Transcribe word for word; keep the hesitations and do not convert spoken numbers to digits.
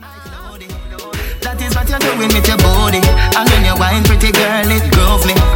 That is what you're doing with your body. And when you wine, pretty girl, it grove me.